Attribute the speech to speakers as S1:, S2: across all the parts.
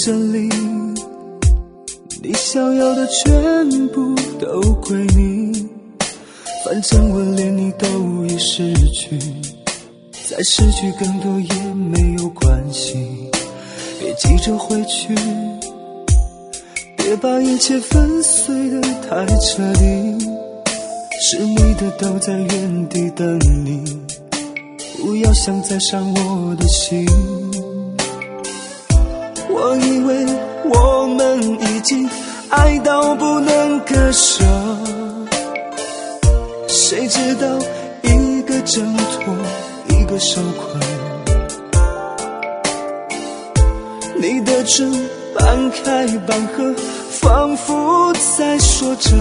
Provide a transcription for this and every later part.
S1: 真理，你想要的全部都归你，反正我连你都已失去，再失去更多也没有关系，别急着回去，别把一切粉碎得太彻底，是你的都在原地等你，不要想再伤我的心。我以为我们已经爱到不能割舍，谁知道一个挣脱一个受困，你的唇半开半合，仿佛在说着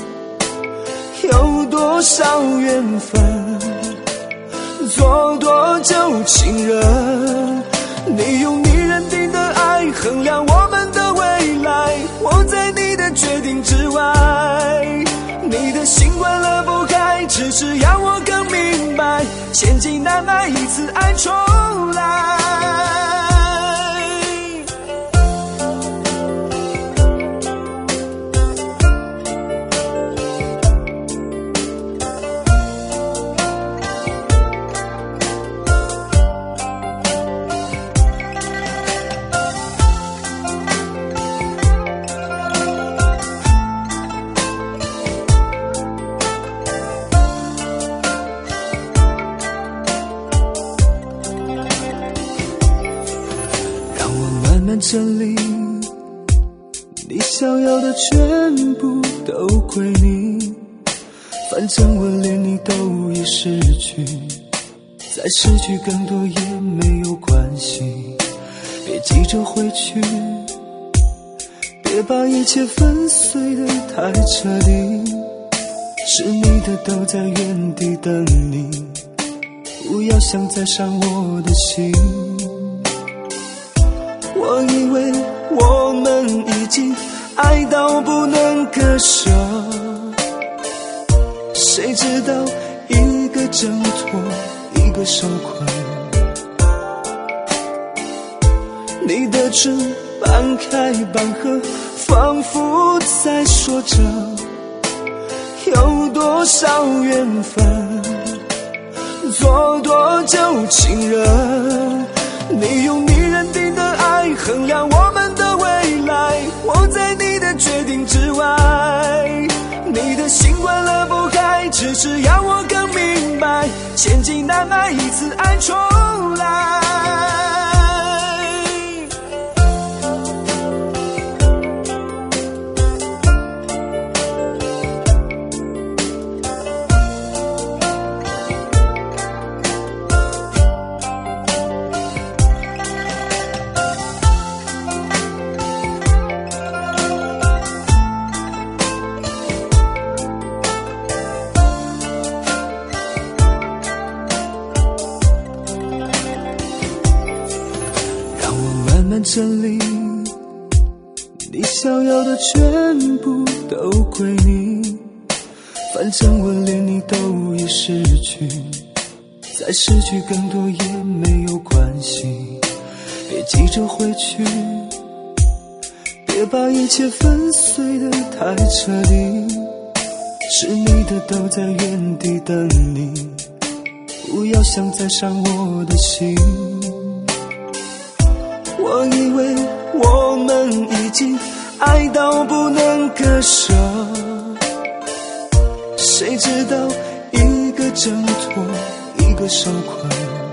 S1: 有多少缘分，做多久情人，你用你认定的爱衡量我们的未来，我在你的决定之外，你的心关了不开，只是要我更明白，千金难买一次爱重来。真理，你想要的全部都归你，反正我连你都已失去，再失去更多也没有关系，别急着回去，别把一切粉碎得太彻底，是你的都在原地等你，不要想再伤我的心。我以为我们已经爱到不能割舍，谁知道一个挣脱一个受困，你的唇半开半合，仿佛在说着有多少缘分，做多久情人，你用你认定的爱衡量我们的未来，我在你的决定之外，你的心关了不开，只是要我更明白，千金难买一次爱重来。真理，你想要的全部都归你，反正我连你都已失去，再失去更多也没有关系，别急着回去，别把一切粉碎得太彻底，是你的都在原地等你，不要想再伤我的心。我以为我们已经爱到不能割舍，谁知道一个挣脱一个受困，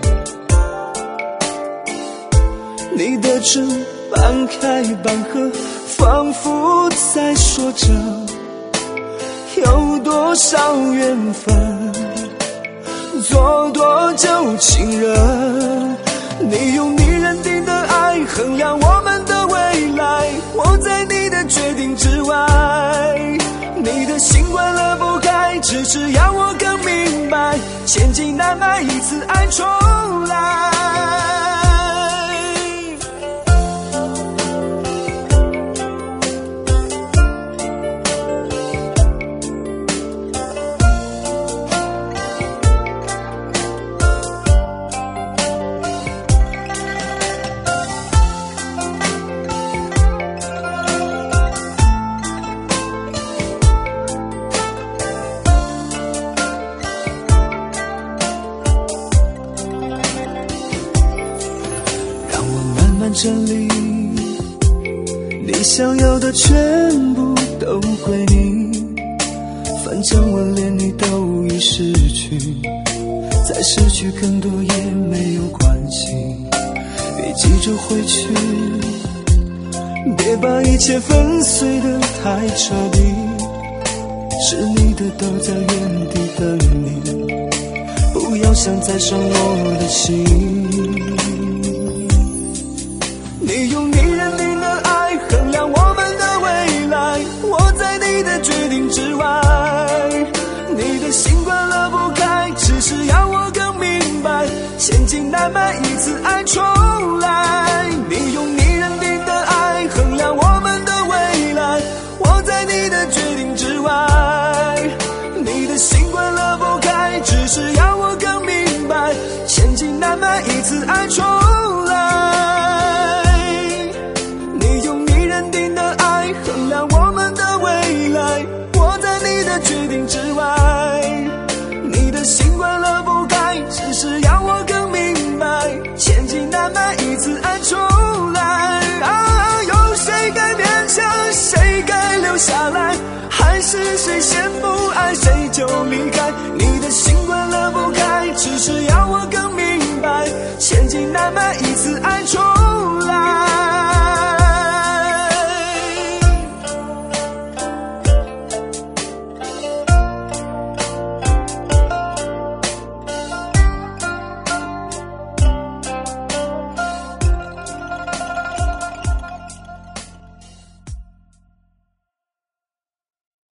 S1: 你的唇半开半合，仿佛在说着有多少缘分，做多久情人，你用你认定的爱衡量我们的未来，我在你的决定之外，你的心关了不开，只是要我更明白，千金难买一次爱重来。 反正你想要的全部都归你，反正我连你都已失去，再失去更多也没有关系，别急着回去，别把一切粉碎得太彻底，是你的都在原地等你，不要想再伤我的心。你用你认定的爱衡量我们的未来，我在你的决定之外，你的心关了不开，只是要我更明白，千金难买一次爱重来。你用你认定的爱衡量我们的未来，我在你的决定之外，你的心关了不开，只是要我更明白，千金难买一次爱重来。你用你认定的爱衡量我们的未来，我在你的决定之外，你的心关了不开，只是要我更明白，千金难买一次爱重来。有谁该勉强，谁该留下来，还是谁先不爱谁就离开，你的心关了不开，只是要我更明白，千金难买一次爱重